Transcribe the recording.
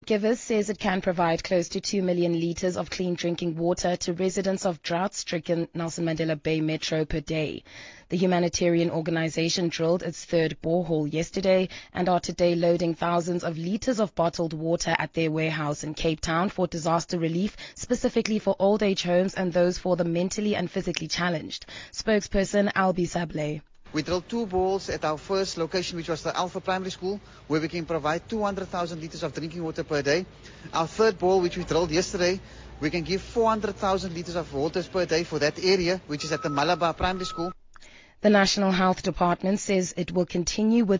Givers says it can provide close to 2 million litres of clean drinking water to residents of drought-stricken Nelson Mandela Bay Metro per day. The humanitarian organization drilled its third borehole yesterday and are today loading thousands of litres of bottled water at their warehouse in Cape Town for disaster relief, specifically for old age homes and those for the mentally and physically challenged. Spokesperson Albi Sablé. We drilled 2 boreholes at our first location, which was the Alpha Primary School, where we can provide 200,000 litres of drinking water per day. Our third borehole, which we drilled yesterday, we can give 400,000 litres of water per day for that area, which is at the Malabar Primary School. The National Health Department says it will continue with